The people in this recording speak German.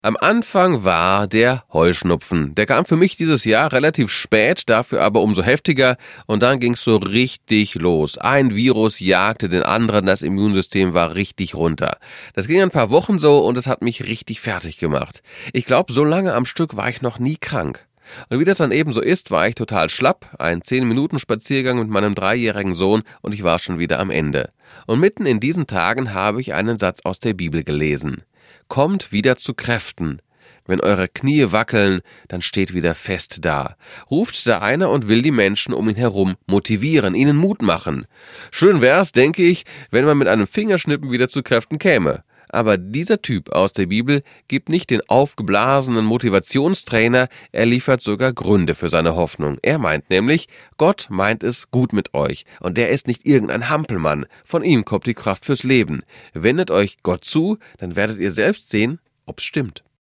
Am Anfang war der Heuschnupfen. Der kam für mich dieses Jahr relativ spät, dafür aber umso heftiger. Und dann ging's so richtig los. Ein Virus jagte den anderen, das Immunsystem war richtig runter. Das ging ein paar Wochen so und es hat mich richtig fertig gemacht. Ich glaube, so lange am Stück war ich noch nie krank. Und wie das dann eben so ist, war ich total schlapp, ein 10-Minuten-Spaziergang mit meinem 3-jährigen Sohn und ich war schon wieder am Ende. Und mitten in diesen Tagen habe ich einen Satz aus der Bibel gelesen. Kommt wieder zu Kräften. Wenn eure Knie wackeln, dann steht wieder fest da. Ruft da einer und will die Menschen um ihn herum motivieren, ihnen Mut machen. Schön wär's, denke ich, wenn man mit einem Fingerschnippen wieder zu Kräften käme. Aber dieser Typ aus der Bibel gibt nicht den aufgeblasenen Motivationstrainer, er liefert sogar Gründe für seine Hoffnung. Er meint nämlich, Gott meint es gut mit euch und der ist nicht irgendein Hampelmann. Von ihm kommt die Kraft fürs Leben. Wendet euch Gott zu, dann werdet ihr selbst sehen, ob's stimmt.